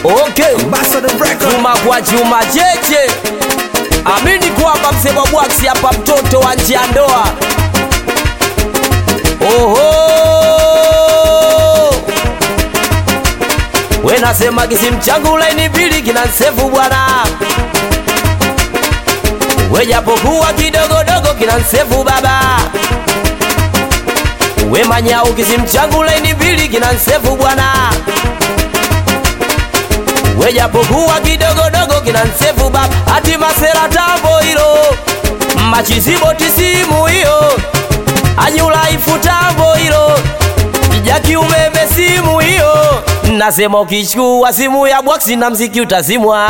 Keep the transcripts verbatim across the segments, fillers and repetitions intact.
Okay, chuma kwa chuma cheche. Amini kwamba msema bwaksi hapa mtoto wa nje ya ndoa. Oho, we nasema kisimu changu laini mbili kinansefu bwana. We japokuwa kidogo dogo kinansefu baba. We manyau kisimu changu laini mbili kinansefu bwana. We japokuwa kidogo dogo kinansefu baba. Ati masera tambo hilo, machizibo tisimu hiyo, anyula ifu tambo hilo, kijaki umeme simu hiyo. Nasema ukichukua simu ya bwaksi na mziki utazimwa.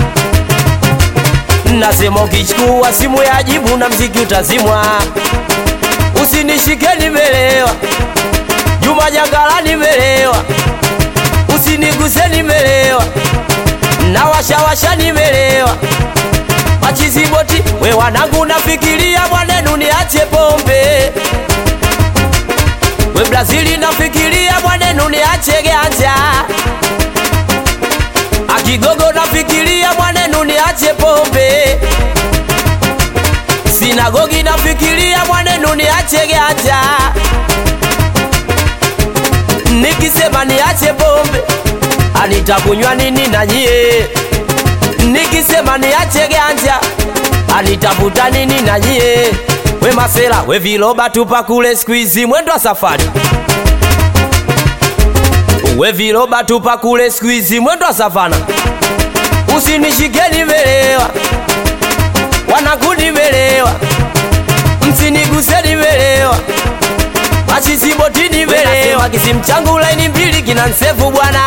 Nasema ukichukua simu ya jibu na mziki utazimwa. Usinishike nimelewa, Juma Jangala nimelewa. Usiniguse nimelewa, na washa washa nimelewa. Machiziboti, we wanangu nafikiria mwanenu niache pombe. We Brazili nafikiria mwanenu niache ganja. Akigogo nafikiria mwanenu niache pombe. Sinagogi nafikiria mwanenu niache ganja. Nikisema niache pombe, anitakunywa nini na nyie? Nikisema niache ganja, anitafuta nini na nyie? We masela, we viloba tupa kule squeeze mwendo wa safari. We viloba tupa kule squeeze mwendo wa savana. Usinishike nimelewa, wanangu nimelewa. Msiniguse nimelewa, machiziboti nimelewa. Kisimu changu laini mbili kinansefu bwana.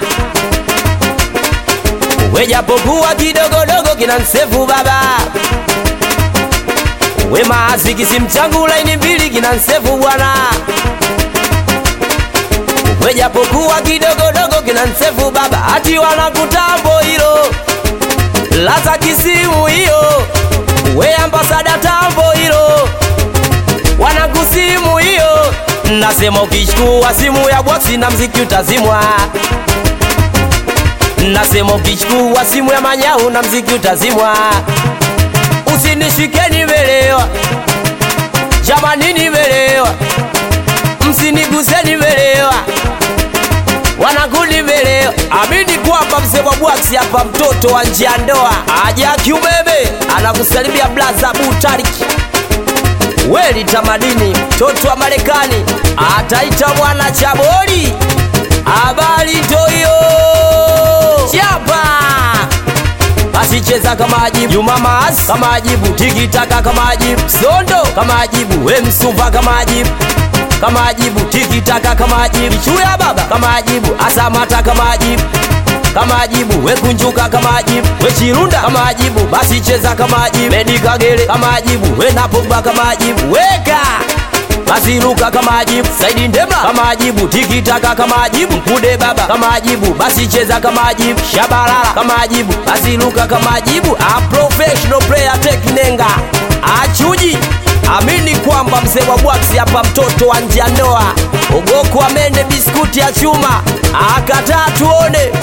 We japokuwa kidogo dogo kinansefu baba. We maasi kisimu changu laini mbili kinansefu bwana. We japokuwa kidogo dogo kinansefu baba. Ati wanakutambo hilo, laza kisimu hiyo. We ambasada tambo hilo, wanakusimu hiyo. Nasema ukichukua simu ya bwaksi na mziki utazimwa. Nasema ukichukua simu ya manyau na mziki utazimwa. Usinishike nimelewa, jamani nimelewa. Msiniguse nimelewa, wanangu nimelewa. Amini kwamba msema bwaksi hapa mtoto wa nje ya ndoa. Ajaki umeme anakusalimia blaza Butariki. Weli tamadini mtoto wa Marekani, ataita mwana Chaboli. Habari toyo chapa, asicheza kama ajibu. Juma Maas kama ajibu, tikitaka kama ajibu. Sondo kama ajibu, we Msuva kama ajibu. Kama ajibu, tikitaka kama ajibu. Chuya baba kama ajibu, Asamata kama ajibu. Kama ajibu, we Kunjuka kama ajibu. We Chirunda kama ajibu, basi cheza kama ajibu. Medi Kagere kama ajibu, we Napogba kama ajibu. Weka basi Luka kama ajibu. Saidi Ndemla kama ajibu, tikitaka kama ajibu. Mkude baba kama ajibu, basi cheza kama ajibu. Shabalala kama ajibu, basi Luka kama ajibu. A professional player Teknenga achuji. Amini kwamba msema bwaksi hapa mtoto wa nje ya ndoa. Ogoko amende biskuti ya chuma, akataa tuone.